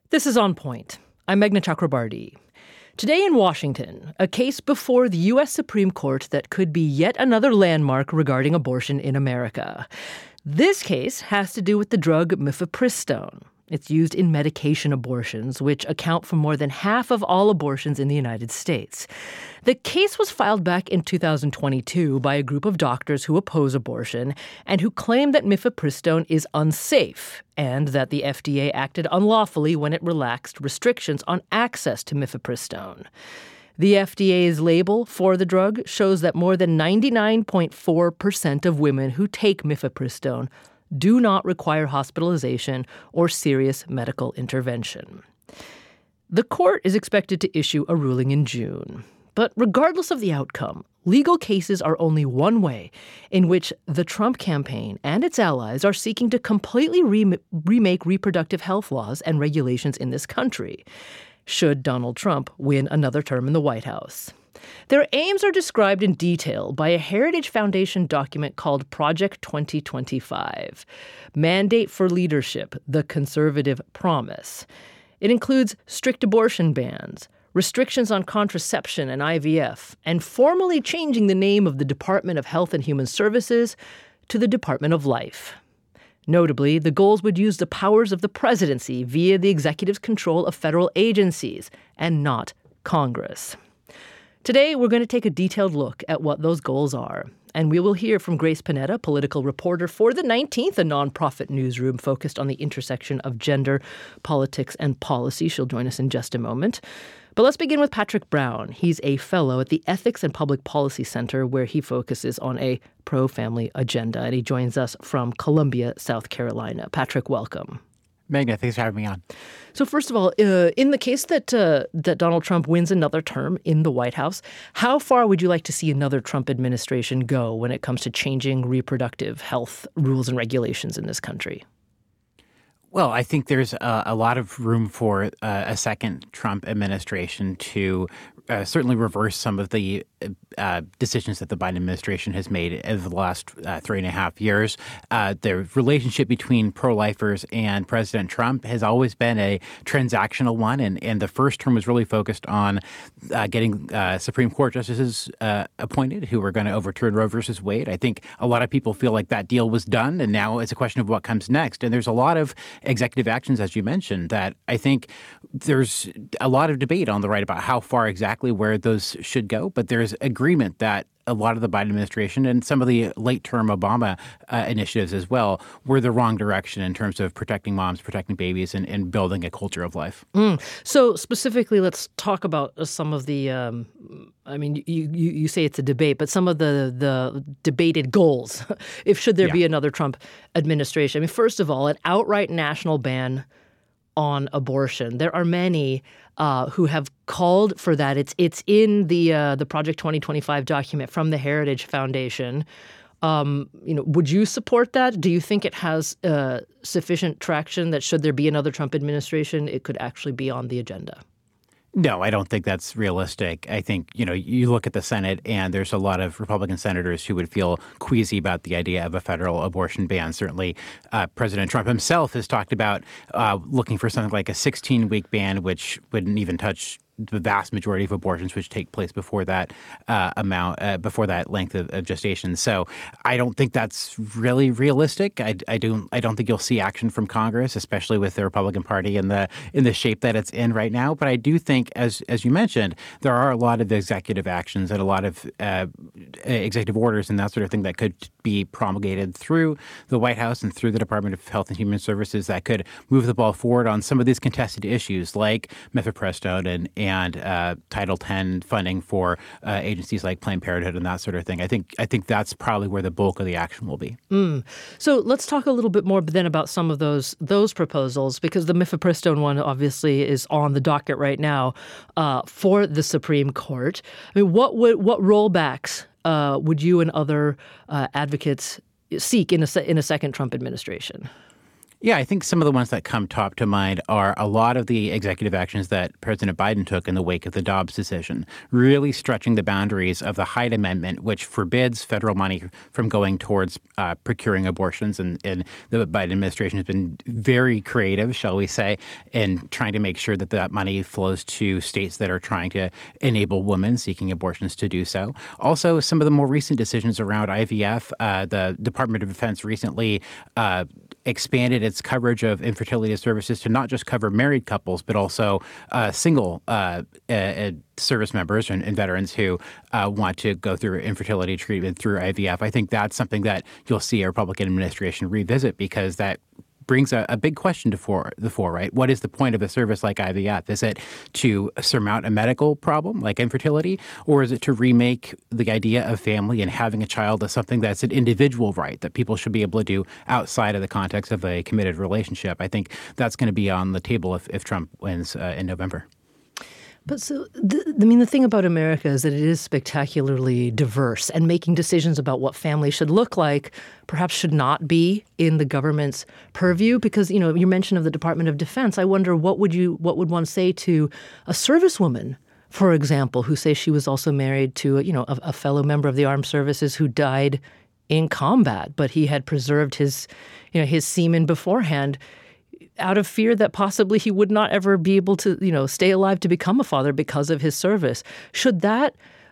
This is On Point. I'm Meghna Chakrabarti. Today in Washington, a case before the U.S. Supreme Court that could be yet another landmark regarding abortion in America. This case has to do with the drug mifepristone. It's used in medication abortions, which account for more than half of all abortions in the United States. The case was filed back in 2022 by a group of doctors who oppose abortion and who claim that mifepristone is unsafe and that the FDA acted unlawfully when it relaxed restrictions on access to mifepristone. The FDA's label for the drug shows that more than 99.4% of women who take mifepristone do not require hospitalization or serious medical intervention. The court is expected to issue a ruling in June. But regardless of the outcome, legal cases are only one way in which the Trump campaign and its allies are seeking to completely remake reproductive health laws and regulations in this country, should Donald Trump win another term in the White House. Their aims are described in detail by a Heritage Foundation document called Project 2025, Mandate for Leadership, the Conservative Promise. It includes strict abortion bans, restrictions on contraception and IVF, and formally changing the name of the Department of Health and Human Services to the Department of Life. Notably, the goals would use the powers of the presidency via the executive's control of federal agencies and not Congress. Today, we're going to take a detailed look at what those goals are. And we will hear from Grace Panetta, political reporter for The 19th, a nonprofit newsroom focused on the intersection of gender, politics, and policy. She'll join us in just a moment. But let's begin with Patrick Brown. He's a fellow at the Ethics and Public Policy Center, where he focuses on a pro-family agenda. And he joins us from Columbia, South Carolina. Patrick, welcome. Meghna, thanks for having me on. So first of all, in the case that Donald Trump wins another term in the White House, how far would you like to see another Trump administration go when it comes to changing reproductive health rules and regulations in this country? Well, I think there's a lot of room for a second Trump administration to certainly reverse some of the decisions that the Biden administration has made over the last 3.5 years. The relationship between pro-lifers and President Trump has always been a transactional one, and the first term was really focused on getting Supreme Court justices appointed who were going to overturn Roe versus Wade. I think a lot of people feel like that deal was done, and now it's a question of what comes next. And there's a lot of executive actions, as you mentioned, that I think there's a lot of debate on the right about how far exactly where those should go. But there's agreement that a lot of the Biden administration and some of the late-term Obama initiatives as well were the wrong direction in terms of protecting moms, protecting babies, and building a culture of life. So specifically, let's talk about some of the, you say it's a debate, but some of the debated goals, should there be another Trump administration. I mean, first of all, an outright national ban on abortion. There are many who have called for that. It's in the Project 2025 document from the Heritage Foundation. Would you support that? Do you think it has sufficient traction that should there be another Trump administration, it could actually be on the agenda? No, I don't think that's realistic. I think, you look at the Senate and there's a lot of Republican senators who would feel queasy about the idea of a federal abortion ban. Certainly, President Trump himself has talked about looking for something like a 16-week ban, which wouldn't even touch the vast majority of abortions which take place before that before that length of gestation. So I don't think that's really realistic. I don't think you'll see action from Congress, especially with the Republican Party in the shape that it's in right now. But I do think, as you mentioned, there are a lot of executive actions and a lot of executive orders and that sort of thing that could be promulgated through the White House and through the Department of Health and Human Services that could move the ball forward on some of these contested issues like mifepristone and Title X funding for agencies like Planned Parenthood and that sort of thing. I think that's probably where the bulk of the action will be. So let's talk a little bit more then about some of those proposals, because the mifepristone one obviously is on the docket right now for the Supreme Court. I mean, what rollbacks would you and other advocates seek in a second Trump administration? Yeah, I think some of the ones that come top to mind are a lot of the executive actions that President Biden took in the wake of the Dobbs decision, really stretching the boundaries of the Hyde Amendment, which forbids federal money from going towards procuring abortions. And the Biden administration has been very creative, shall we say, in trying to make sure that that money flows to states that are trying to enable women seeking abortions to do so. Also, some of the more recent decisions around IVF, the Department of Defense recently expanded its coverage of infertility services to not just cover married couples, but also single service members and veterans who want to go through infertility treatment through IVF. I think that's something that you'll see a Republican administration revisit because that brings a big question to the fore, right? What is the point of a service like IVF? Is it to surmount a medical problem like infertility, or is it to remake the idea of family and having a child as something that's an individual right that people should be able to do outside of the context of a committed relationship? I think that's going to be on the table if Trump wins in November. But the thing about America is that it is spectacularly diverse, and making decisions about what family should look like perhaps should not be in the government's purview. Because, you mentioned of the Department of Defense. I wonder what would one say to a servicewoman, for example, who say she was also married to a fellow member of the armed services who died in combat, but he had preserved his semen beforehand, out of fear that possibly he would not ever be able to, stay alive to become a father because of his service. Should that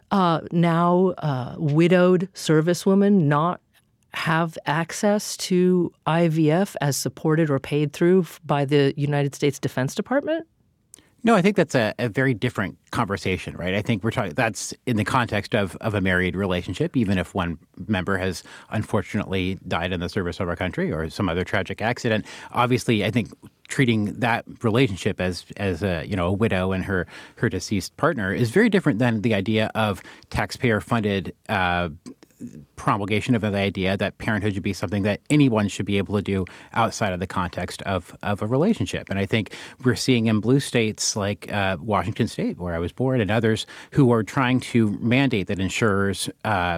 now widowed servicewoman not have access to IVF as supported or paid through by the United States Defense Department? No, I think that's a very different conversation, right? I think we're talking that's in the context of a married relationship, even if one member has unfortunately died in the service of our country or some other tragic accident. Obviously, I think treating that relationship as a widow and her deceased partner is very different than the idea of taxpayer-funded promulgation of the idea that parenthood should be something that anyone should be able to do outside of the context of a relationship. And I think we're seeing in blue states like Washington State, where I was born, and others who are trying to mandate that insurers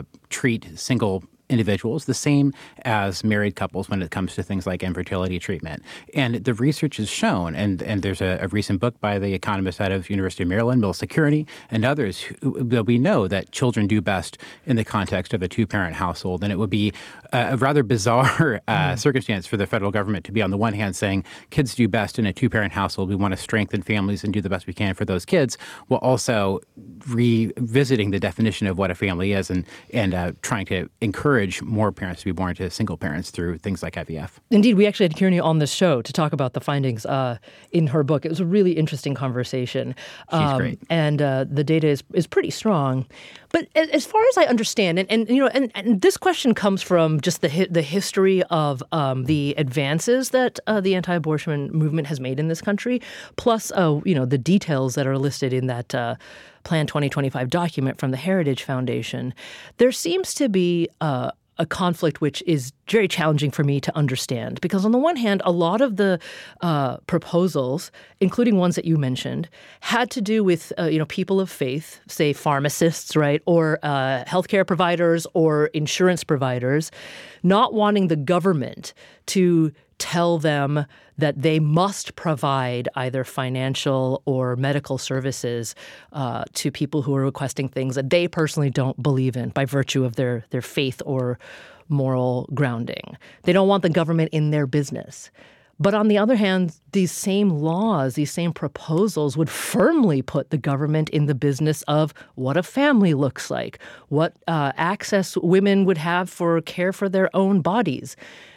treat single individuals the same as married couples when it comes to things like infertility treatment. And the research has shown, and there's a recent book by the economist out of University of Maryland, Bill Security, and others, that we know that children do best in the context of a two-parent household. And it would be a rather bizarre circumstance for the federal government to be on the one hand saying kids do best in a two-parent household. We want to strengthen families and do the best we can for those kids, while also revisiting the definition of what a family is and trying to encourage more parents to be born to single parents through things like IVF. Indeed, we actually had Kearney on this show to talk about the findings in her book. It was a really interesting conversation. She's great. And the data is pretty strong. But as far as I understand, and this question comes from just the history of the advances that the anti-abortion movement has made in this country, plus the details that are listed in that Plan 2025 document from the Heritage Foundation. There seems to be a conflict which is very challenging for me to understand, because on the one hand, a lot of the proposals, including ones that you mentioned, had to do with people of faith, say pharmacists, right, or healthcare providers or insurance providers, not wanting the government to tell them that they must provide either financial or medical services to people who are requesting things that they personally don't believe in by virtue of their faith or moral grounding. They don't want the government in their business. But on the other hand, these same laws, these same proposals would firmly put the government in the business of what a family looks like, what access women would have for care for their own bodies.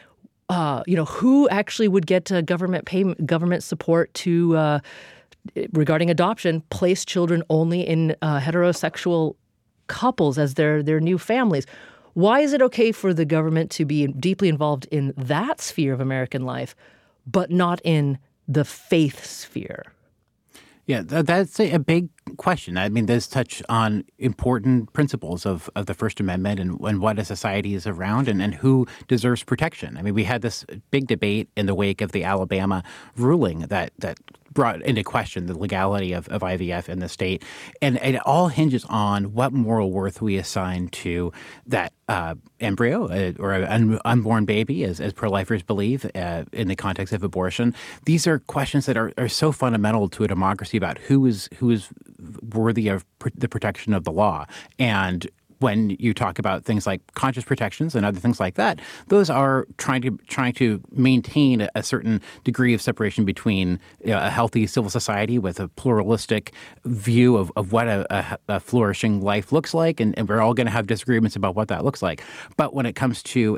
Who actually would get government support to, regarding adoption, place children only in heterosexual couples as their new families. Why is it okay for the government to be deeply involved in that sphere of American life, but not in the faith sphere? Yeah, that's a big question. I mean, this touch on important principles of the First Amendment and what a society is around and who deserves protection. I mean, we had this big debate in the wake of the Alabama ruling that brought into question the legality of IVF in the state. And it all hinges on what moral worth we assign to that embryo or an unborn baby, as pro-lifers believe, in the context of abortion. These are questions that are so fundamental to a democracy about who is worthy of the protection of the law. And when you talk about things like conscious protections and other things like that, those are trying to maintain a certain degree of separation between a healthy civil society with a pluralistic view of what a flourishing life looks like, and we're all going to have disagreements about what that looks like. But when it comes to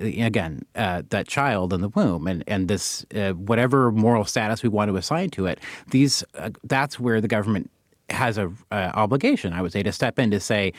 that child in the womb and this whatever moral status we want to assign to it, that's where the government has a obligation, I would say, to step in to say,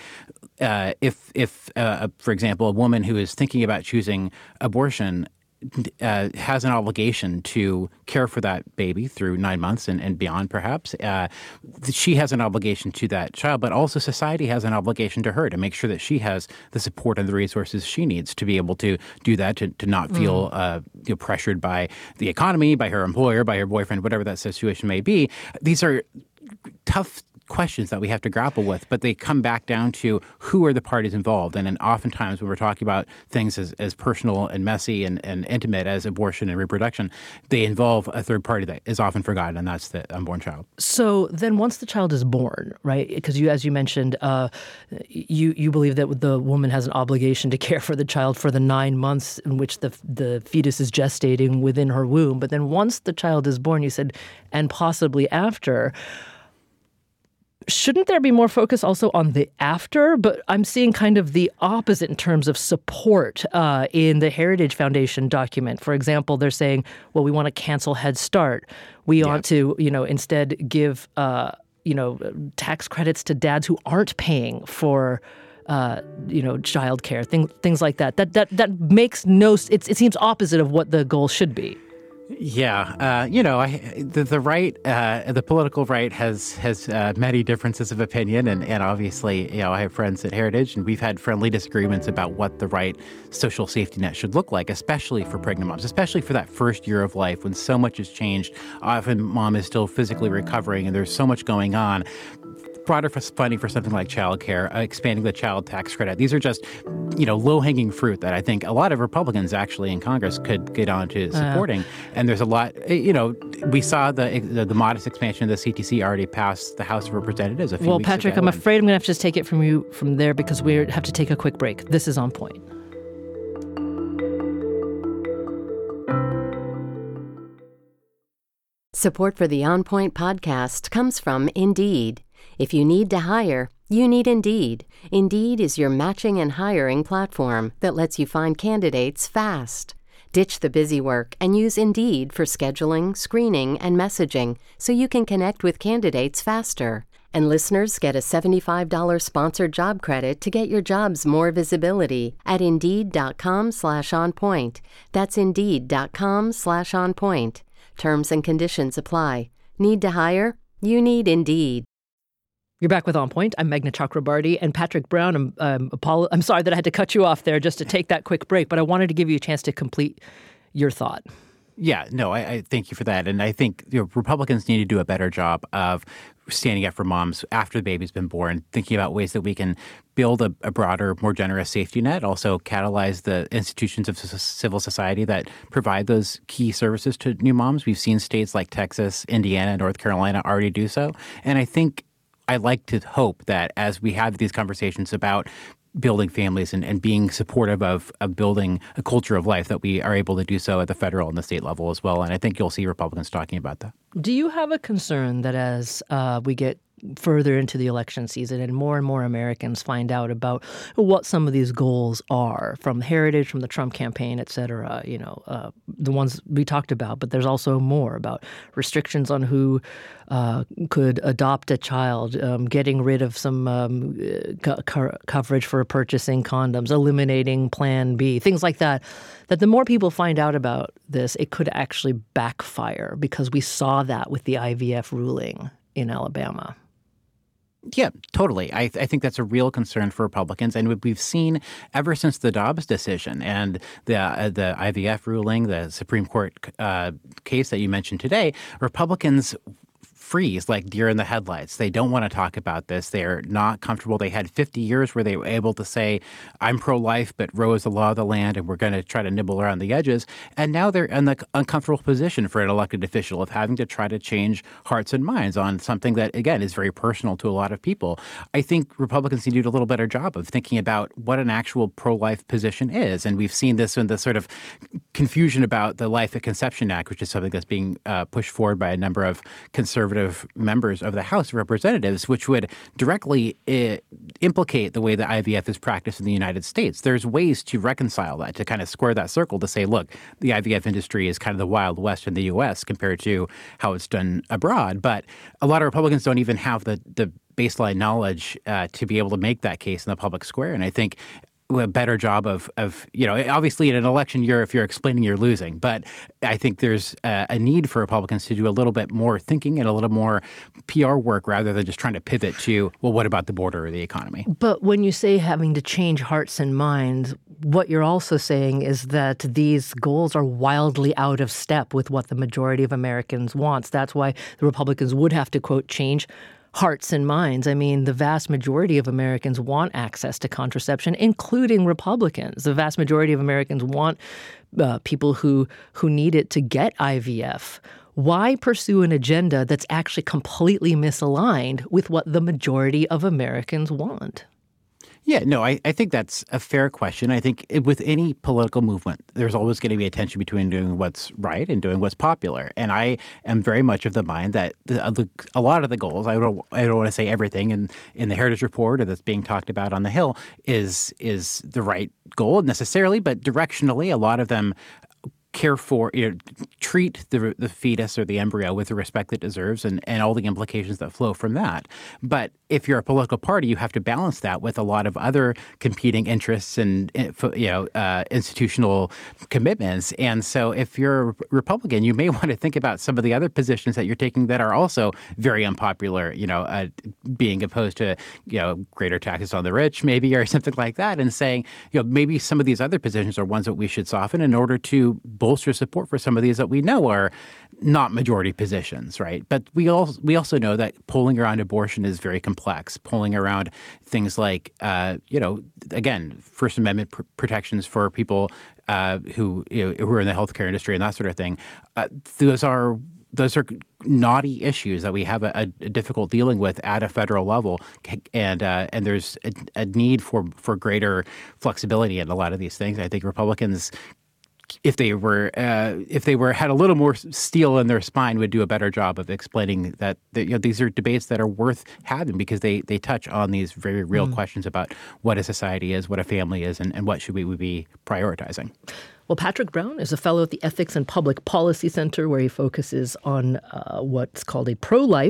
if for example, a woman who is thinking about choosing abortion has an obligation to care for that baby through 9 months and beyond, perhaps, she has an obligation to that child, but also society has an obligation to her to make sure that she has the support and the resources she needs to be able to do that, to not feel pressured by the economy, by her employer, by her boyfriend, whatever that situation may be. These are tough questions that we have to grapple with, but they come back down to who are the parties involved. And then oftentimes when we're talking about things as personal and messy and intimate as abortion and reproduction, they involve a third party that is often forgotten, and that's the unborn child. So then once the child is born, right, because as you mentioned, you believe that the woman has an obligation to care for the child for the 9 months in which the fetus is gestating within her womb. But then once the child is born, you said, and possibly after, shouldn't there be more focus also on the after? But I'm seeing kind of the opposite in terms of support in the Heritage Foundation document. For example, they're saying, well, we want to cancel Head Start. We ought to, instead give, tax credits to dads who aren't paying for childcare, things like that. That makes it seems opposite of what the goal should be. Yeah, the right, the political right has many differences of opinion, and obviously, I have friends at Heritage, and we've had friendly disagreements about what the right social safety net should look like, especially for pregnant moms, especially for that first year of life when so much has changed. Often, mom is still physically recovering, and there's so much going on. Broader funding for something like childcare, expanding the child tax credit. These are just, low-hanging fruit that I think a lot of Republicans actually in Congress could get on to supporting. And there's a lot, we saw the modest expansion of the CTC already passed the House of Representatives a few weeks ago. Well, Patrick, I'm afraid I'm going to have to just take it from you from there because we have to take a quick break. This is On Point. Support for the On Point podcast comes from Indeed. If you need to hire, you need Indeed. Indeed is your matching and hiring platform that lets you find candidates fast. Ditch the busy work and use Indeed for scheduling, screening, and messaging so you can connect with candidates faster. And listeners get a $75 sponsored job credit to get your jobs more visibility at Indeed.com/onpoint. That's Indeed.com/onpoint. Terms and conditions apply. Need to hire? You need Indeed. You're back with On Point. I'm Meghna Chakrabarty and Patrick Brown. I'm sorry that I had to cut you off there just to take that quick break, but I wanted to give you a chance to complete your thought. Yeah, no, I thank you for that. And I think Republicans need to do a better job of standing up for moms after the baby's been born, thinking about ways that we can build a broader, more generous safety net, also catalyze the institutions of civil society that provide those key services to new moms. We've seen states like Texas, Indiana, North Carolina already do so. And I think I like to hope that as we have these conversations about building families and being supportive of building a culture of life, that we are able to do so at the federal and the state level as well. And I think you'll see Republicans talking about that. Do you have a concern that as we get further into the election season and more Americans find out about what some of these goals are from Heritage, from the Trump campaign, et cetera, the ones we talked about, but there's also more about restrictions on who could adopt a child, getting rid of some coverage for purchasing condoms, eliminating Plan B, things like that, that the more people find out about this, it could actually backfire because we saw that with the IVF ruling in Alabama. Yeah, totally. I think that's a real concern for Republicans. And we've seen ever since the Dobbs decision and the IVF ruling, the Supreme Court case that you mentioned today, Republicans freeze like deer in the headlights. They don't want to talk about this. They're not comfortable. They had 50 years where they were able to say, I'm pro-life, but Roe is the law of the land, and we're going to try to nibble around the edges. And now they're in the uncomfortable position for an elected official of having to try to change hearts and minds on something that, again, is very personal to a lot of people. I think Republicans need to do a little better job of thinking about what an actual pro-life position is. And we've seen this in the sort of confusion about the Life at Conception Act, which is something that's being pushed forward by a number of conservative members of the House of Representatives, which would directly implicate the way that IVF is practiced in the United States. There's ways to reconcile that, to kind of square that circle, to say, look, the IVF industry is kind of the Wild West in the U.S. compared to how it's done abroad. But a lot of Republicans don't even have the baseline knowledge to be able to make that case in the public square. And I think a better job of obviously in an election year, if you're explaining, you're losing. But I think there's a need for Republicans to do a little bit more thinking and a little more PR work rather than just trying to pivot to, well, what about the border or the economy? But when you say having to change hearts and minds, what you're also saying is that these goals are wildly out of step with what the majority of Americans wants. That's why the Republicans would have to, quote, change hearts and minds. I mean, the vast majority of Americans want access to contraception, including Republicans. The vast majority of Americans want people who need it to get IVF. Why pursue an agenda that's actually completely misaligned with what the majority of Americans want? Yeah, no, I think that's a fair question. I think with any political movement, there's always going to be a tension between doing what's right and doing what's popular. And I am very much of the mind that a lot of the goals, I don't want to say everything in the Heritage Report or that's being talked about on the Hill is the right goal necessarily, but directionally, a lot of them care for, treat the fetus or the embryo with the respect it deserves and all the implications that flow from that. But if you're a political party, you have to balance that with a lot of other competing interests and institutional commitments. And so if you're a Republican, you may want to think about some of the other positions that you're taking that are also very unpopular, being opposed to, greater taxes on the rich maybe or something like that, and saying, maybe some of these other positions are ones that we should soften in order to bolster support for some of these that we know are not majority positions, right? But we also know that polling around abortion is very complex. Polling around things like, again, First Amendment protections for people who are in the healthcare industry and that sort of thing. Those are knotty issues that we have a difficult dealing with at a federal level, and there's a need for greater flexibility in a lot of these things. I think Republicans, if they had a little more steel in their spine, would do a better job of explaining that these are debates that are worth having because they touch on these very real questions about what a society is, what a family is, and what should we be prioritizing. Well, Patrick Brown is a fellow at the Ethics and Public Policy Center, where he focuses on what's called a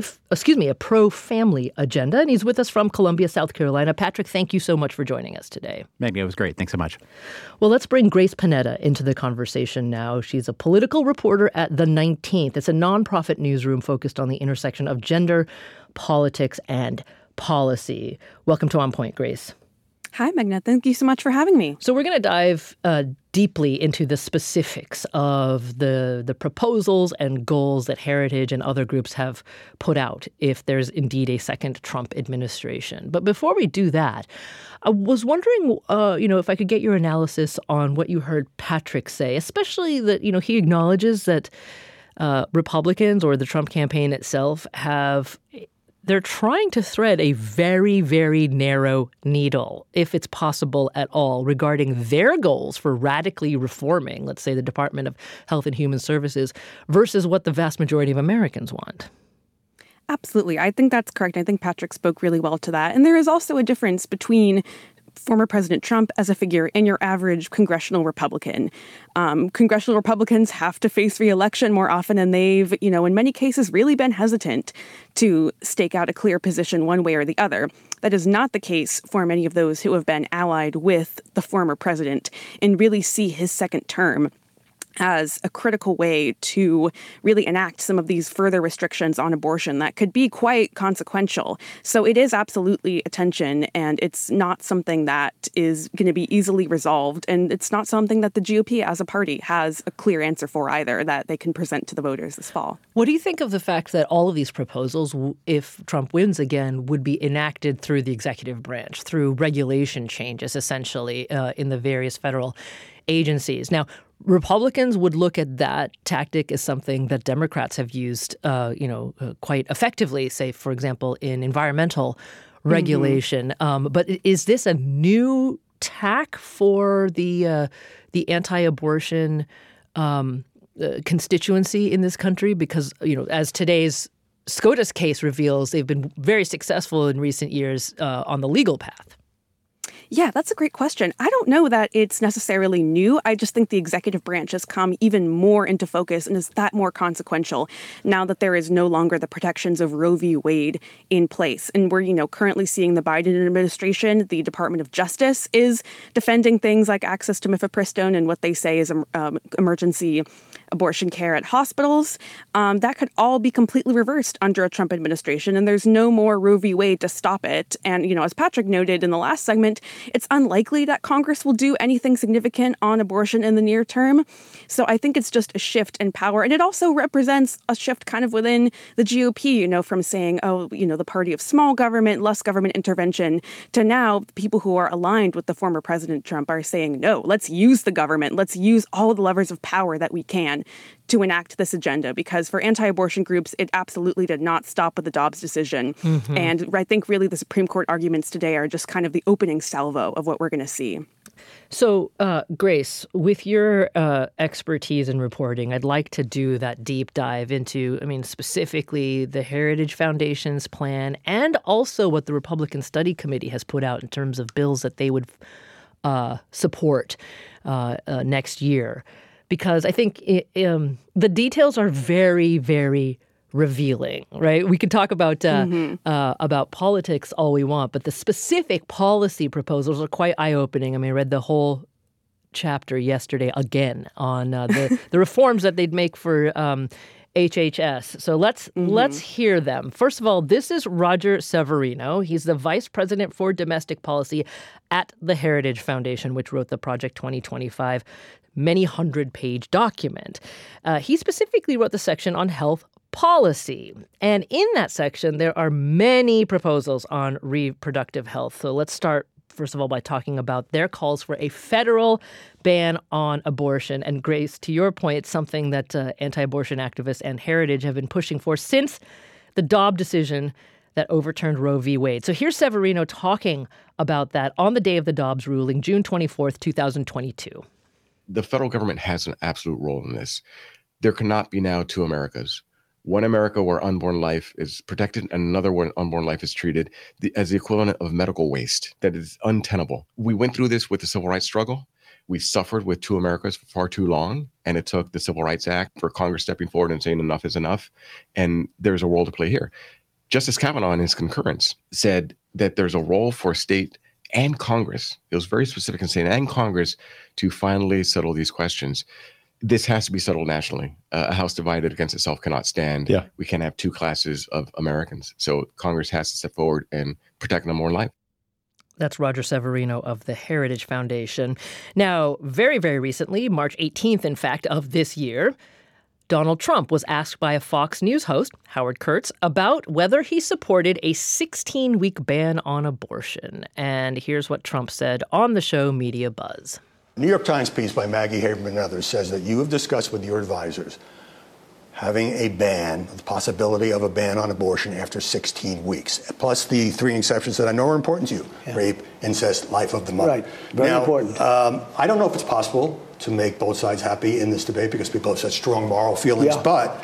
pro-family agenda. And he's with us from Columbia, South Carolina. Patrick, thank you so much for joining us today. Maggie, it was great. Thanks so much. Well, let's bring Grace Panetta into the conversation now. She's a political reporter at The 19th. It's a nonprofit newsroom focused on the intersection of gender, politics, and policy. Welcome to On Point, Grace. Hi, Magna. Thank you so much for having me. So we're going to dive deeply into the specifics of the proposals and goals that Heritage and other groups have put out if there's indeed a second Trump administration. But before we do that, I was wondering, if I could get your analysis on what you heard Patrick say, especially that, he acknowledges that Republicans or the Trump campaign itself they're trying to thread a very, very narrow needle, if it's possible at all, regarding their goals for radically reforming, let's say, the Department of Health and Human Services versus what the vast majority of Americans want. Absolutely. I think that's correct. I think Patrick spoke really well to that. And there is also a difference between former President Trump as a figure and your average congressional Republican. Congressional Republicans have to face re-election more often, and they've, in many cases really been hesitant to stake out a clear position one way or the other. That is not the case for many of those who have been allied with the former president and really see his second term as a critical way to really enact some of these further restrictions on abortion that could be quite consequential. So it is absolutely a tension, and it's not something that is going to be easily resolved, and it's not something that the GOP as a party has a clear answer for either that they can present to the voters this fall. What do you think of the fact that all of these proposals, if Trump wins again, would be enacted through the executive branch, through regulation changes, essentially, in the various federal agencies? Now, Republicans would look at that tactic as something that Democrats have used, quite effectively, say, for example, in environmental regulation. But is this a new tack for the anti-abortion constituency in this country? Because, as today's SCOTUS case reveals, they've been very successful in recent years on the legal path. Yeah, that's a great question. I don't know that it's necessarily new. I just think the executive branch has come even more into focus and is that more consequential now that there is no longer the protections of Roe v. Wade in place. And we're, currently seeing the Biden administration, the Department of Justice is defending things like access to mifepristone and what they say is emergency abortion care at hospitals. That could all be completely reversed under a Trump administration, and there's no more Roe v. Wade to stop it. And, as Patrick noted in the last segment, it's unlikely that Congress will do anything significant on abortion in the near term. So I think it's just a shift in power. And it also represents a shift kind of within the GOP, from saying, the party of small government, less government intervention, to now people who are aligned with the former President Trump are saying, no, let's use the government. Let's use all the levers of power that we can to enact this agenda, because for anti-abortion groups, it absolutely did not stop with the Dobbs decision. And I think really the Supreme Court arguments today are just kind of the opening salvo of what we're going to see. So, Grace, with your expertise in reporting, I'd like to do that deep dive into, specifically the Heritage Foundation's plan and also what the Republican Study Committee has put out in terms of bills that they would support next year. Because I think the details are very, very revealing, right? We could talk about politics all we want, but the specific policy proposals are quite eye-opening. I read the whole chapter yesterday again on the reforms that they'd make for HHS. So let's hear them. First of all, this is Roger Severino. He's the Vice President for Domestic Policy at the Heritage Foundation, which wrote the Project 2025 many hundred-page document. He specifically wrote the section on health policy. And in that section, there are many proposals on reproductive health. So let's start, first of all, by talking about their calls for a federal ban on abortion. And Grace, to your point, it's something that anti-abortion activists and Heritage have been pushing for since the Dobbs decision that overturned Roe v. Wade. So here's Severino talking about that on the day of the Dobbs ruling, June 24th, 2022. The federal government has an absolute role in this. There cannot be now two Americas. One America where unborn life is protected and another where unborn life is treated as the equivalent of medical waste. That is untenable. We went through this with the civil rights struggle. We suffered with two Americas for far too long. And it took the Civil Rights Act for Congress stepping forward and saying enough is enough. And there's a role to play here. Justice Kavanaugh in his concurrence said that there's a role for state and Congress. It was very specific in saying and Congress to finally settle these questions. This has to be settled nationally. A house divided against itself cannot stand. Yeah. We can't have two classes of Americans. So Congress has to step forward and protect unborn life. That's Roger Severino of the Heritage Foundation. Now, very, very recently, March 18th, in fact, of this year, Donald Trump was asked by a Fox News host, Howard Kurtz, about whether he supported a 16-week ban on abortion. And here's what Trump said on the show Media Buzz. New York Times piece by Maggie Haberman and others says that you have discussed with your advisors having a ban, the possibility of a ban on abortion after 16 weeks, plus the three exceptions that I know are important to you, rape, incest, life of the mother. Right, very important. I don't know if it's possible to make both sides happy in this debate because people have such strong moral feelings, but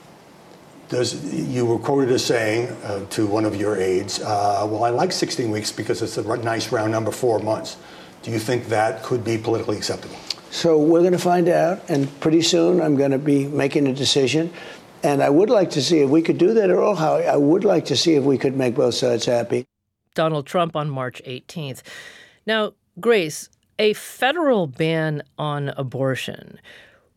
you were quoted as saying to one of your aides, well, I like 16 weeks because it's a nice round number, 4 months. Do you think that could be politically acceptable? So we're going to find out, and pretty soon I'm going to be making a decision. And I would like to see if we could do that at all. I would like to see if we could make both sides happy. Donald Trump on March 18th. Now, Grace, a federal ban on abortion,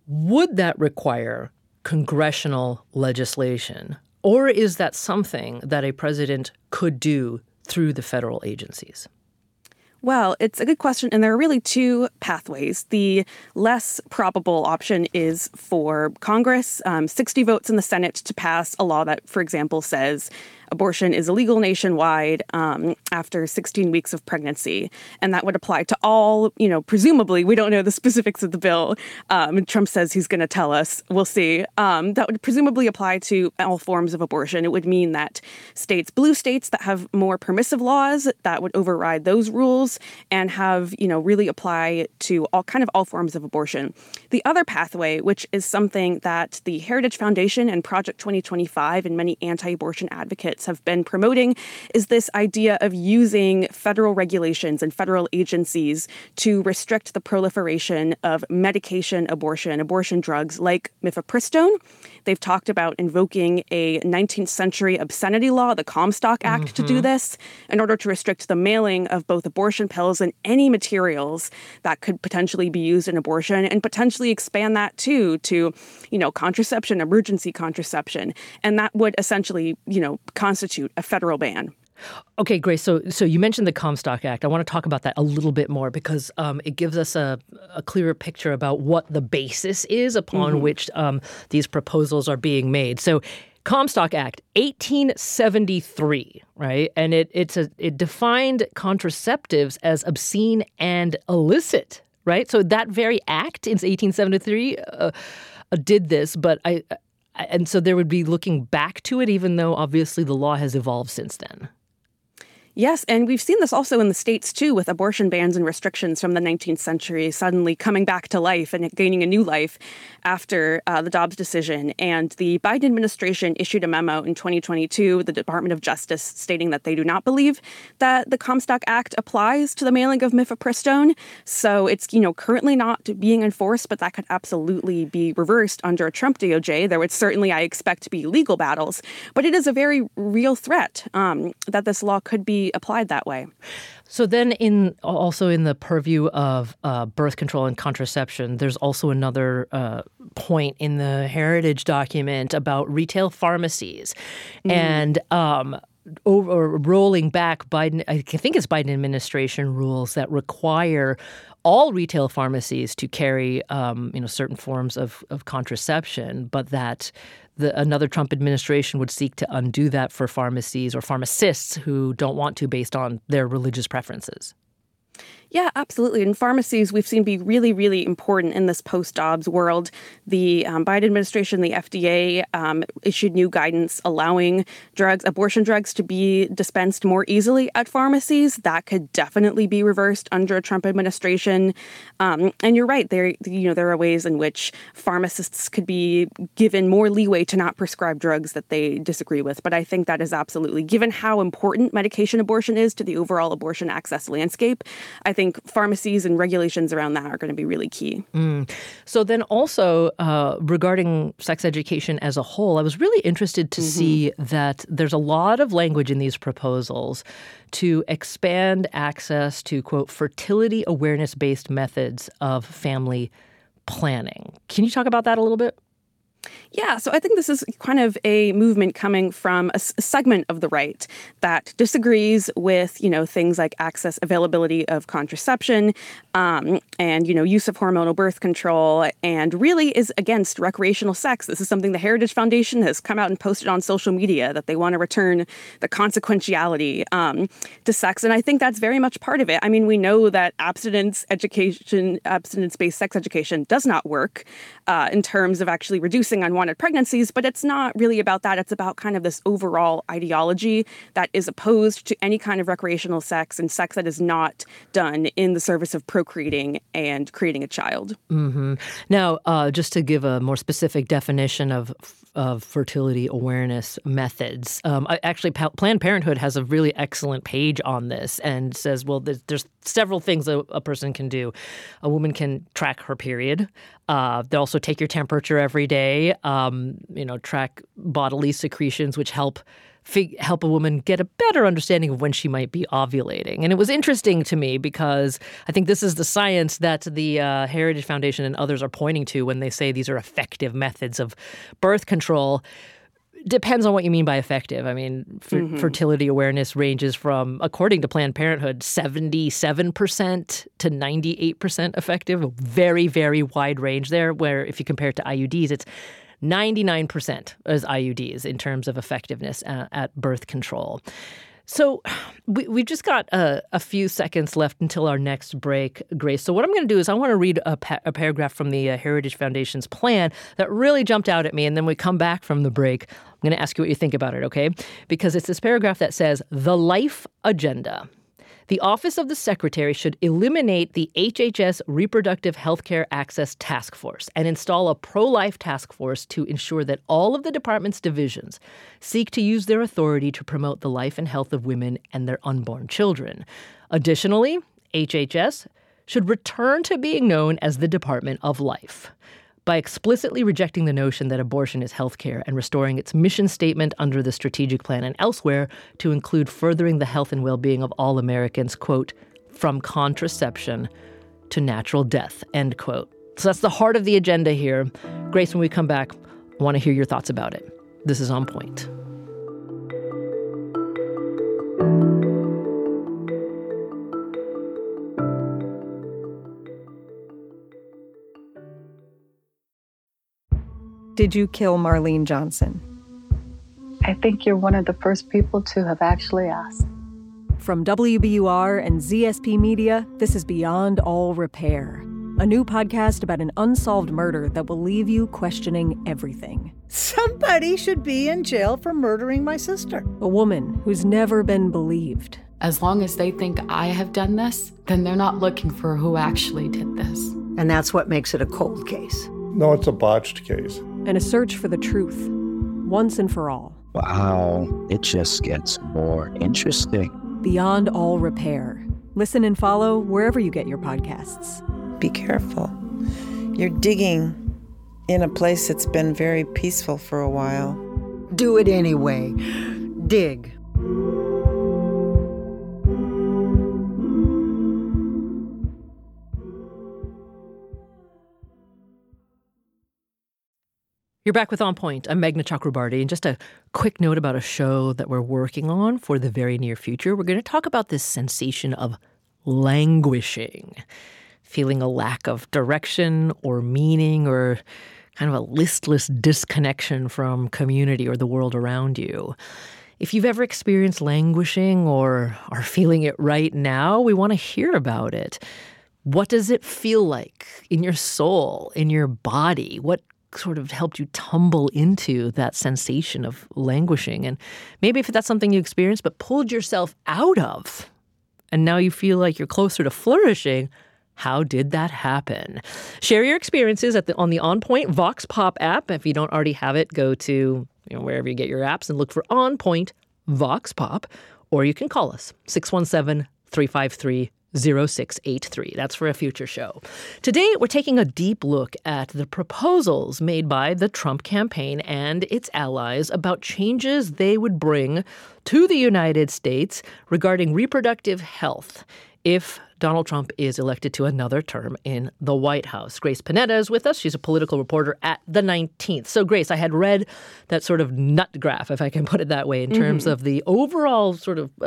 Would that require congressional legislation, or is that something that a president could do through the federal agencies? Well, it's a good question, and there are really two pathways. The less probable option is for Congress, 60 votes in the Senate to pass a law that, for example, says abortion is illegal nationwide after 16 weeks of pregnancy. And that would apply to all, presumably, we don't know the specifics of the bill. Trump says he's going to tell us. We'll see. That would presumably apply to all forms of abortion. It would mean that blue states that have more permissive laws, that would override those rules and have, really apply to all forms of abortion. The other pathway, which is something that the Heritage Foundation and Project 2025 and many anti-abortion advocates have been promoting, is this idea of using federal regulations and federal agencies to restrict the proliferation of medication abortion drugs like mifepristone. They've talked about invoking a 19th century obscenity law, the Comstock Act, to do this in order to restrict the mailing of both abortion pills and any materials that could potentially be used in abortion, and potentially expand that too to, contraception, emergency contraception. And that would essentially, constitute a federal ban. Okay, Grace. So you mentioned the Comstock Act. I want to talk about that a little bit more because it gives us a clearer picture about what the basis is upon which these proposals are being made. So Comstock Act, 1873, right? And it defined contraceptives as obscene and illicit, right? So that very act in 1873 did this, but and so there would be looking back to it, even though obviously the law has evolved since then. Yes, and we've seen this also in the States, too, with abortion bans and restrictions from the 19th century suddenly coming back to life and gaining a new life after the Dobbs decision. And the Biden administration issued a memo in 2022, the Department of Justice, stating that they do not believe that the Comstock Act applies to the mailing of mifepristone. So it's, currently not being enforced, but that could absolutely be reversed under a Trump DOJ. There would certainly, I expect, to be legal battles. But it is a very real threat that this law could be applied that way. So then also in the purview of birth control and contraception, there's also another point in the Heritage document about retail pharmacies. And rolling back I think it's Biden administration rules that require all retail pharmacies to carry, certain forms of contraception, but that another Trump administration would seek to undo that for pharmacies or pharmacists who don't want to based on their religious preferences. Yeah, absolutely. And pharmacies we've seen be really, really important in this post-Dobbs world. The Biden administration, the FDA, issued new guidance allowing abortion drugs to be dispensed more easily at pharmacies. That could definitely be reversed under a Trump administration. And you're right. There are ways in which pharmacists could be given more leeway to not prescribe drugs that they disagree with. But I think that is absolutely, given how important medication abortion is to the overall abortion access landscape, I think pharmacies and regulations around that are going to be really key. So then also regarding sex education as a whole, I was really interested to see that there's a lot of language in these proposals to expand access to, quote, fertility awareness-based methods of family planning. Can you talk about that a little bit? Yeah, so I think this is kind of a movement coming from a segment of the right that disagrees with, things like availability of contraception, and, use of hormonal birth control, and really is against recreational sex. This is something the Heritage Foundation has come out and posted on social media, that they want to return the consequentiality to sex. And I think that's very much part of it. I mean, we know that abstinence-based sex education does not work in terms of actually reducing unwanted pregnancies, but it's not really about that. It's about kind of this overall ideology that is opposed to any kind of recreational sex and sex that is not done in the service of procreating and creating a child. Now, just to give a more specific definition of fertility awareness methods, actually Planned Parenthood has a really excellent page on this and says, well, there's several things a person can do. A woman can track her period. They also take your temperature every day, track bodily secretions, which help help a woman get a better understanding of when she might be ovulating. And it was interesting to me because I think this is the science that the Heritage Foundation and others are pointing to when they say these are effective methods of birth control. Depends on what you mean by effective. I mean, fertility awareness ranges from, according to Planned Parenthood, 77% to 98% effective. A very, very wide range there, where if you compare it to IUDs, it's 99% as IUDs in terms of effectiveness at birth control. So we've just got a few seconds left until our next break, Grace. So what I'm going to do is I want to read a paragraph from the Heritage Foundation's plan that really jumped out at me. And then we come back from the break. I'm going to ask you what you think about it, okay? Because it's this paragraph that says, the life agenda. The Office of the Secretary should eliminate the HHS Reproductive Healthcare Access Task Force and install a pro-life task force to ensure that all of the department's divisions seek to use their authority to promote the life and health of women and their unborn children. Additionally, HHS should return to being known as the Department of Life. By explicitly rejecting the notion that abortion is health care and restoring its mission statement under the strategic plan and elsewhere to include furthering the health and well-being of all Americans, quote, from contraception to natural death, end quote. So that's the heart of the agenda here. Grace, when we come back, I want to hear your thoughts about it. This is On Point. Did you kill Marlene Johnson? I think you're one of the first people to have actually asked. From WBUR and ZSP Media, this is Beyond All Repair, a new podcast about an unsolved murder that will leave you questioning everything. Somebody should be in jail for murdering my sister. A woman who's never been believed. As long as they think I have done this, then they're not looking for who actually did this. And that's what makes it a cold case. No, it's a botched case. And a search for the truth, once and for all. Wow, it just gets more interesting. Beyond All Repair. Listen and follow wherever you get your podcasts. Be careful. You're digging in a place that's been very peaceful for a while. Do it anyway. Dig. You're back with On Point. I'm Meghna Chakrabarti. And just a quick note about a show that we're working on for the very near future. We're going to talk about this sensation of languishing, feeling a lack of direction or meaning or kind of a listless disconnection from community or the world around you. If you've ever experienced languishing or are feeling it right now, we want to hear about it. What does it feel like in your soul, in your body? What sort of helped you tumble into that sensation of languishing? And maybe if that's something you experienced but pulled yourself out of, and now you feel like you're closer to flourishing, how did that happen? Share your experiences on the On Point Vox Pop app. If you don't already have it, go to wherever you get your apps and look for On Point Vox Pop, or you can call us 617-353-0683. That's for a future show. Today, we're taking a deep look at the proposals made by the Trump campaign and its allies about changes they would bring to the United States regarding reproductive health if Donald Trump is elected to another term in the White House. Grace Panetta is with us. She's a political reporter at The 19th. So, Grace, I had read that sort of nut graph, if I can put it that way, in terms of the overall sort of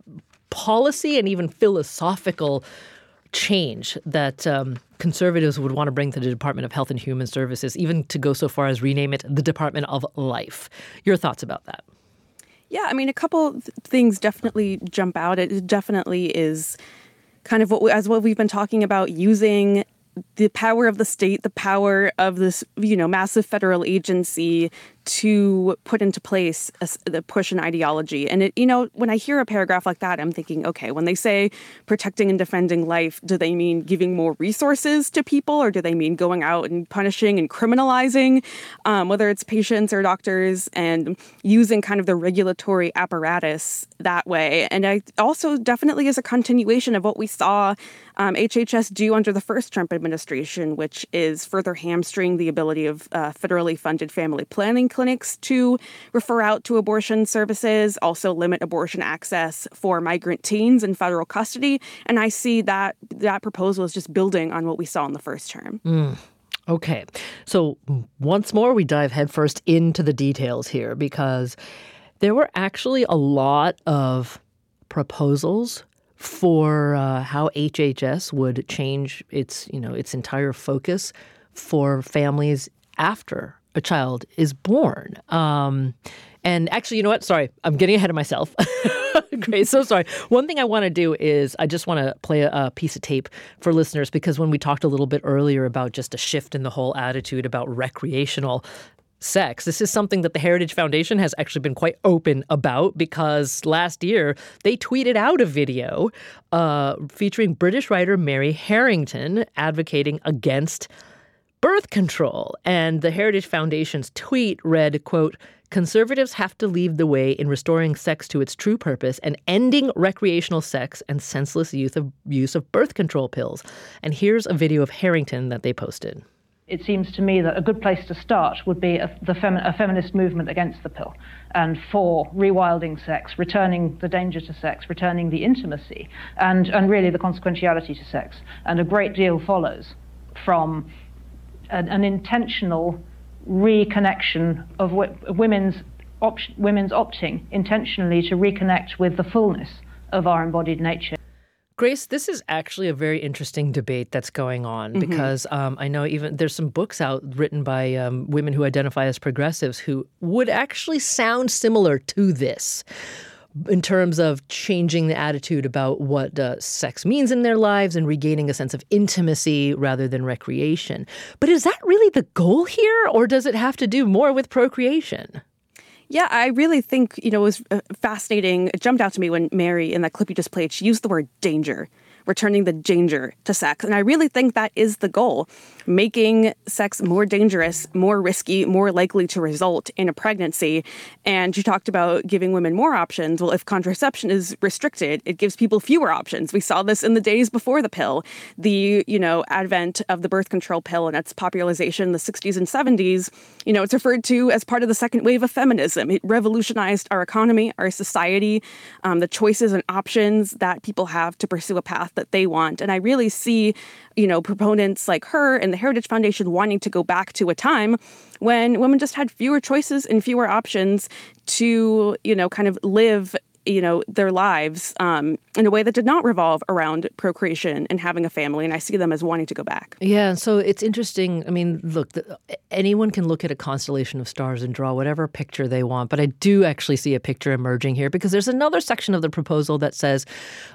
policy and even philosophical change that conservatives would want to bring to the Department of Health and Human Services, even to go so far as rename it the Department of Life. Your thoughts about that? Yeah, I mean, a couple things definitely jump out. It definitely is kind of what we've been talking about, using the power of the state, the power of this, massive federal agency to put into place the push an ideology. And when I hear a paragraph like that, I'm thinking, okay, when they say protecting and defending life, do they mean giving more resources to people, or do they mean going out and punishing and criminalizing, whether it's patients or doctors, and using kind of the regulatory apparatus that way? And I also definitely is a continuation of what we saw HHS do under the first Trump administration, which is further hamstring the ability of federally funded family planning clinics to refer out to abortion services, also limit abortion access for migrant teens in federal custody. And I see that proposal is just building on what we saw in the first term. Okay. So once more, we dive headfirst into the details here, because there were actually a lot of proposals for how HHS would change its entire focus for families after a child is born. And actually, you know what? Sorry, I'm getting ahead of myself. Great. So sorry. One thing I want to do is I just want to play a piece of tape for listeners, because when we talked a little bit earlier about just a shift in the whole attitude about recreational sex, this is something that the Heritage Foundation has actually been quite open about, because last year they tweeted out a video featuring British writer Mary Harrington advocating against birth control. And the Heritage Foundation's tweet read, quote, "Conservatives have to lead the way in restoring sex to its true purpose and ending recreational sex and senseless use of birth control pills." And here's a video of Harrington that they posted. It seems to me that a good place to start would be a feminist movement against the pill and for rewilding sex, returning the danger to sex, returning the intimacy, and really the consequentiality to sex. And a great deal follows from an intentional reconnection of women's opting intentionally to reconnect with the fullness of our embodied nature. Grace, this is actually a very interesting debate that's going on, because I know even there's some books out written by women who identify as progressives who would actually sound similar to this in terms of changing the attitude about what sex means in their lives and regaining a sense of intimacy rather than recreation. But is that really the goal here, or does it have to do more with procreation? Yeah, I really think, it was fascinating. It jumped out to me when Mary, in that clip you just played, she used the word danger, returning the danger to sex. And I really think that is the goal, making sex more dangerous, more risky, more likely to result in a pregnancy. And you talked about giving women more options. Well, if contraception is restricted, it gives people fewer options. We saw this in the days before the pill. The, advent of the birth control pill and its popularization in the 60s and 70s, it's referred to as part of the second wave of feminism. It revolutionized our economy, our society, the choices and options that people have to pursue a path that they want. And I really see, proponents like her and the Heritage Foundation wanting to go back to a time when women just had fewer choices and fewer options to, kind of live, their lives in a way that did not revolve around procreation and having a family. And I see them as wanting to go back. Yeah. So it's interesting. I mean, look, anyone can look at a constellation of stars and draw whatever picture they want. But I do actually see a picture emerging here, because there's another section of the proposal that says,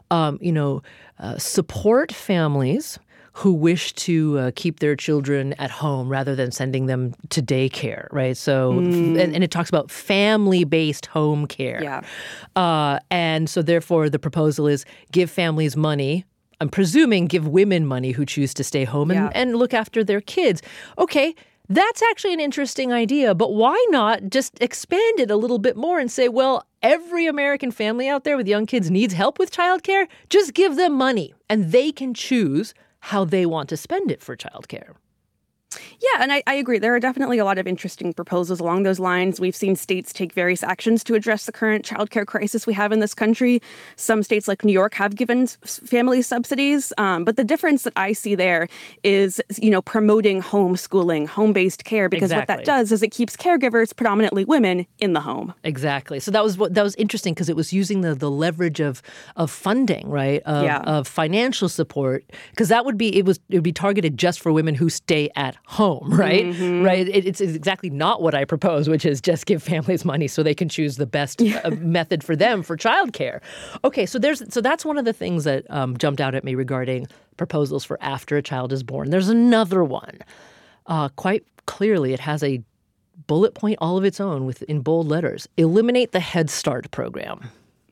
support families who wish to keep their children at home rather than sending them to daycare, right? So, and it talks about family-based home care. Yeah. And so therefore the proposal is give families money. I'm presuming give women money who choose to stay home and look after their kids. Okay, that's actually an interesting idea, but why not just expand it a little bit more and say, well, every American family out there with young kids needs help with childcare? Just give them money and they can choose how they want to spend it for childcare. Yeah, and I agree. There are definitely a lot of interesting proposals along those lines. We've seen states take various actions to address the current childcare crisis we have in this country. Some states like New York have given family subsidies. But the difference that I see there is, promoting homeschooling, home-based care, because what that does is it keeps caregivers, predominantly women, in the home. Exactly. So that was interesting, because it was using the leverage of funding, right? Of financial support, because it would be targeted just for women who stay at home, right? Right. It's exactly not what I propose, which is just give families money so they can choose the best method for them for childcare. Okay, so that's one of the things that jumped out at me regarding proposals for after a child is born. There's another one. Quite clearly, it has a bullet point all of its own in bold letters. Eliminate the Head Start program.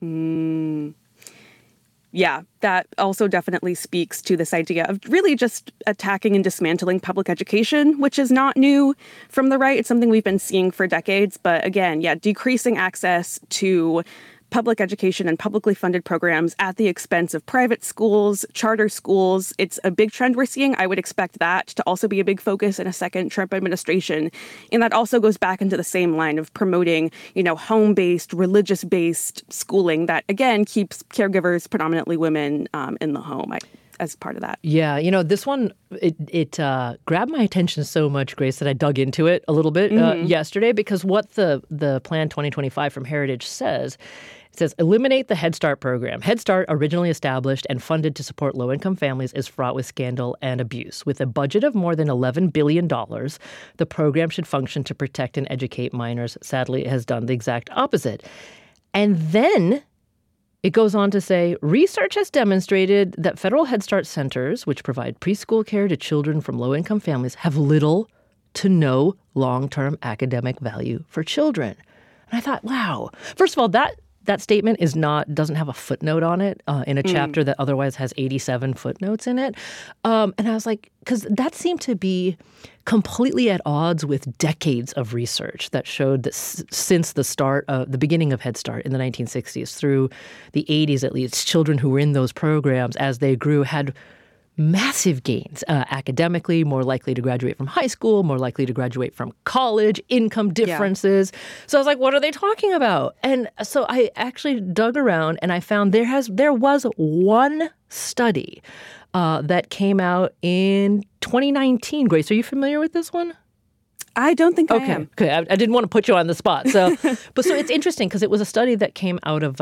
Yeah, that also definitely speaks to this idea of really just attacking and dismantling public education, which is not new from the right. It's something we've been seeing for decades. But again, decreasing access to public education and publicly funded programs at the expense of private schools, charter schools. It's a big trend we're seeing. I would expect that to also be a big focus in a second Trump administration. And that also goes back into the same line of promoting, home-based, religious-based schooling that, again, keeps caregivers, predominantly women, in the home. As part of that. Yeah, this one, it grabbed my attention so much, Grace, that I dug into it a little bit yesterday, because what the Plan 2025 from Heritage says, it says, eliminate the Head Start program. Head Start, originally established and funded to support low-income families, is fraught with scandal and abuse. With a budget of more than $11 billion, the program should function to protect and educate minors. Sadly, it has done the exact opposite. And then it goes on to say, research has demonstrated that federal Head Start centers, which provide preschool care to children from low-income families, have little to no long-term academic value for children. And I thought, wow. First of all, that statement doesn't have a footnote on it in a chapter that otherwise has 87 footnotes in it. And I was like, because that seemed to be completely at odds with decades of research that showed that since the beginning of Head Start in the 1960s through the 80s at least, children who were in those programs as they grew had massive gains academically, more likely to graduate from high school, more likely to graduate from college, income differences. Yeah. So I was like, what are they talking about? And so I actually dug around and I found there was one study that came out in 2019. Grace, are you familiar with this one? I don't think I am. Okay, I didn't want to put you on the spot. So, so it's interesting because it was a study that came out of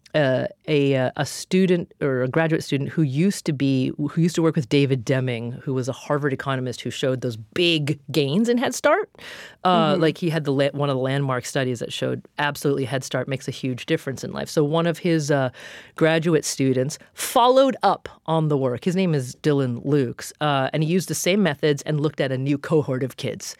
a student or a graduate student who used to work with David Deming, who was a Harvard economist who showed those big gains in Head Start. Like he had one of the landmark studies that showed absolutely Head Start makes a huge difference in life. So one of his graduate students followed up on the work. His name is Dylan Lukes, and he used the same methods and looked at a new cohort of kids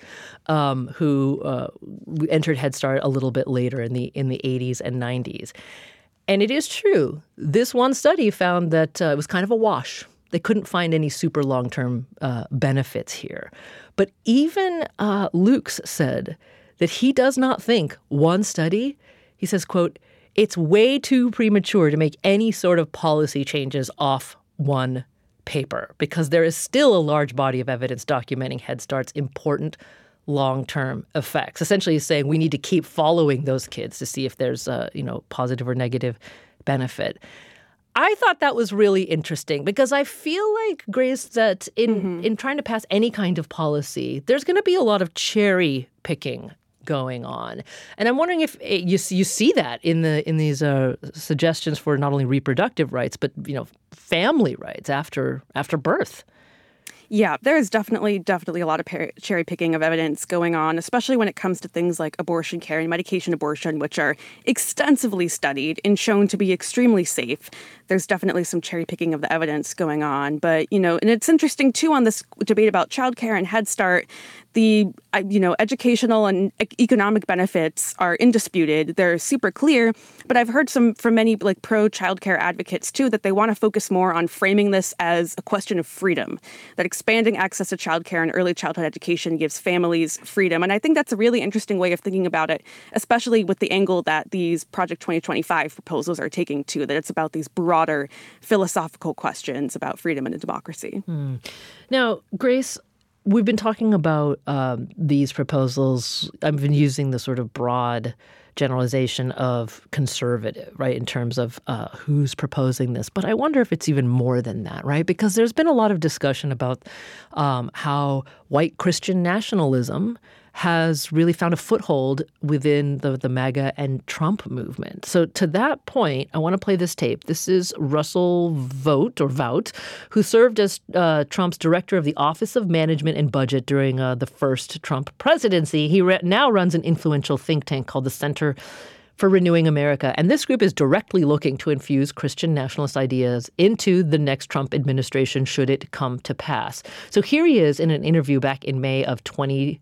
who entered Head Start a little bit later in the 80s and 90s. And it is true. This one study found that it was kind of a wash. They couldn't find any super long-term benefits here. But even Lukes said that he does not think one study, he says, quote, it's way too premature to make any sort of policy changes off one paper because there is still a large body of evidence documenting Head Start's important long-term effects. Essentially he's saying we need to keep following those kids to see if there's positive or negative benefit. I thought that was really interesting because I feel like, Grace, that in trying to pass any kind of policy, there's going to be a lot of cherry picking going on. And I'm wondering if you see that in these suggestions for not only reproductive rights, but family rights after birth. Yeah, there is definitely a lot of cherry picking of evidence going on, especially when it comes to things like abortion care and medication abortion, which are extensively studied and shown to be extremely safe. There's definitely some cherry picking of the evidence going on. But, and it's interesting, too, on this debate about childcare and Head Start, the, educational and economic benefits are indisputed. They're super clear. But I've heard from many pro-childcare advocates, too, that they want to focus more on framing this as a question of freedom, that expanding access to childcare and early childhood education gives families freedom. And I think that's a really interesting way of thinking about it, especially with the angle that these Project 2025 proposals are taking, too, that it's about these broader philosophical questions about freedom and democracy. Now, Grace, we've been talking about these proposals. I've been using the sort of broad generalization of conservative, right, in terms of who's proposing this. But I wonder if it's even more than that, right? Because there's been a lot of discussion about how white Christian nationalism has really found a foothold within the MAGA and Trump movement. So to that point, I want to play this tape. This is Russell Vought, who served as Trump's director of the Office of Management and Budget during the first Trump presidency. He now runs an influential think tank called the Center for Renewing America. And this group is directly looking to infuse Christian nationalist ideas into the next Trump administration should it come to pass. So here he is in an interview back in May of 2023.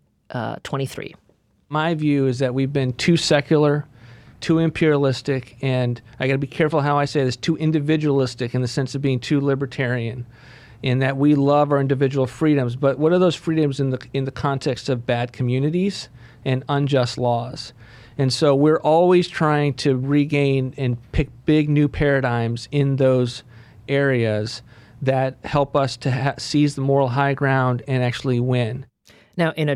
My view is that we've been too secular, too imperialistic, and I got to be careful how I say this, too individualistic in the sense of being too libertarian, in that we love our individual freedoms. But what are those freedoms in the context of bad communities and unjust laws? And so we're always trying to regain and pick big new paradigms in those areas that help us to seize the moral high ground and actually win. Now, in a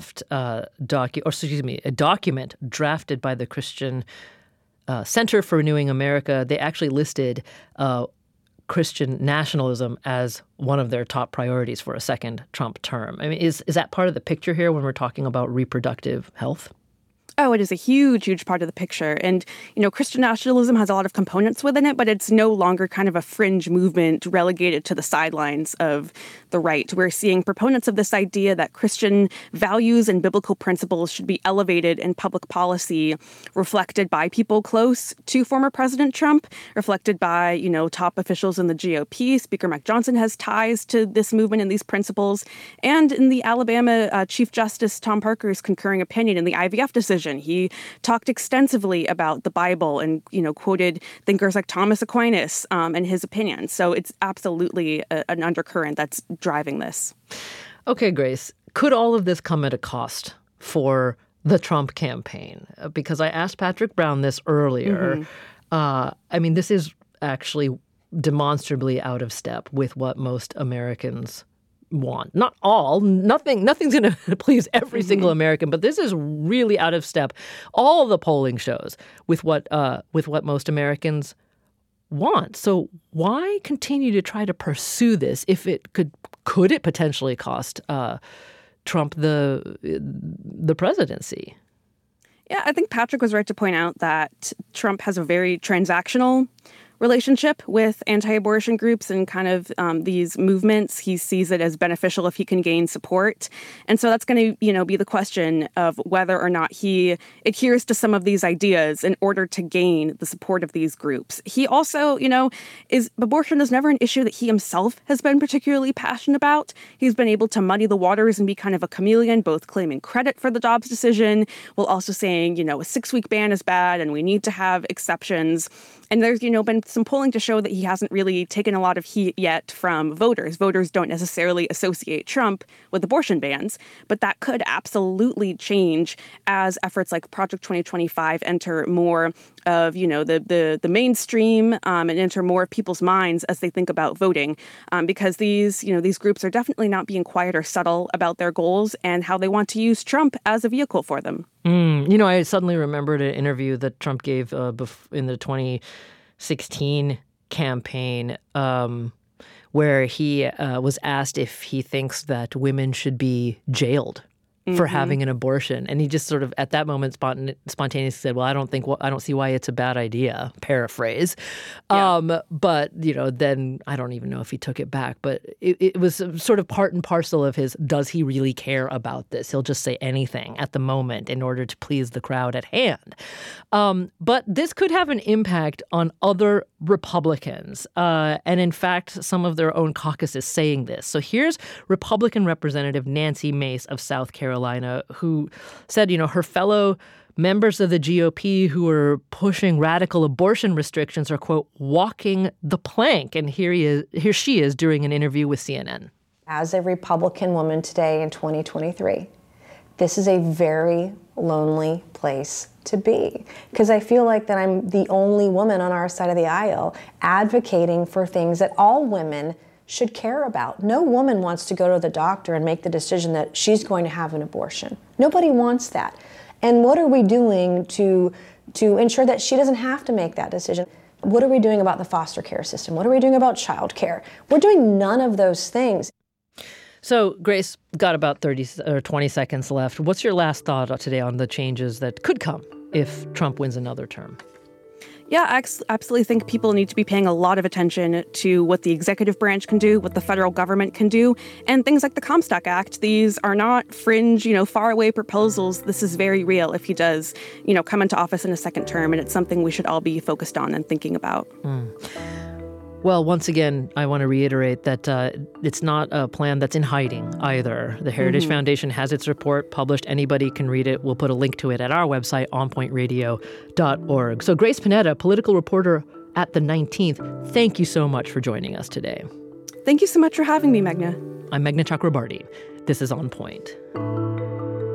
a document drafted by the Christian Center for Renewing America, they actually listed Christian nationalism as one of their top priorities for a second Trump term. I mean, is that part of the picture here when we're talking about reproductive health? Oh, it is a huge, huge part of the picture. And, Christian nationalism has a lot of components within it, but it's no longer kind of a fringe movement relegated to the sidelines of the right. We're seeing proponents of this idea that Christian values and biblical principles should be elevated in public policy, reflected by people close to former President Trump, reflected by, top officials in the GOP. Speaker Mike Johnson has ties to this movement and these principles. And in the Alabama Chief Justice Tom Parker's concurring opinion in the IVF decision, he talked extensively about the Bible and, quoted thinkers like Thomas Aquinas and his opinion. So it's absolutely an undercurrent that's driving this. Okay, Grace, could all of this come at a cost for the Trump campaign? Because I asked Patrick Brown this earlier. Mm-hmm. This is actually demonstrably out of step with what most Americans want. Not all. Nothing's going to please every single American, but this is really out of step. All the polling shows with what most Americans want. So why continue to try to pursue this if it could it potentially cost Trump the presidency? Yeah, I think Patrick was right to point out that Trump has a very transactional relationship with anti-abortion groups and kind of these movements. He sees it as beneficial if he can gain support. And so that's going to, be the question of whether or not he adheres to some of these ideas in order to gain the support of these groups. He also, abortion is never an issue that he himself has been particularly passionate about. He's been able to muddy the waters and be kind of a chameleon, both claiming credit for the Dobbs decision while also saying, a 6-week ban is bad and we need to have exceptions. And there's, been some polling to show that he hasn't really taken a lot of heat yet from voters. Voters don't necessarily associate Trump with abortion bans, but that could absolutely change as efforts like Project 2025 enter more of, the mainstream and enter more of people's minds as they think about voting, because these groups are definitely not being quiet or subtle about their goals and how they want to use Trump as a vehicle for them. I suddenly remembered an interview that Trump gave in the 2016 campaign where he was asked if he thinks that women should be jailed for having an abortion. And he just sort of at that moment spontaneously said, well, I don't see why it's a bad idea, paraphrase. Yeah. But, then I don't even know if he took it back. But it was sort of part and parcel of his, does he really care about this? He'll just say anything at the moment in order to please the crowd at hand. But this could have an impact on other Republicans. And in fact, some of their own caucuses saying this. So here's Republican Representative Nancy Mace of South Carolina, who said, her fellow members of the GOP who are pushing radical abortion restrictions are, quote, walking the plank. And here she is during an interview with CNN. As a Republican woman today in 2023, this is a very lonely place to be, because I feel like that I'm the only woman on our side of the aisle advocating for things that all women should care about. No woman wants to go to the doctor and make the decision that she's going to have an abortion. Nobody wants that. And what are we doing to ensure that she doesn't have to make that decision? What are we doing about the foster care system? What are we doing about child care? We're doing none of those things. So, Grace, got about 30 or 20 seconds left. What's your last thought today on the changes that could come if Trump wins another term? Yeah, I absolutely think people need to be paying a lot of attention to what the executive branch can do, what the federal government can do, and things like the Comstock Act. These are not fringe, faraway proposals. This is very real if he does, come into office in a second term, and it's something we should all be focused on and thinking about. Well, once again, I want to reiterate that it's not a plan that's in hiding either. The Heritage Foundation has its report published. Anybody can read it. We'll put a link to it at our website, onpointradio.org. So Grace Panetta, political reporter at the 19th, thank you so much for joining us today. Thank you so much for having me, Meghna. I'm Meghna Chakrabarti. This is On Point.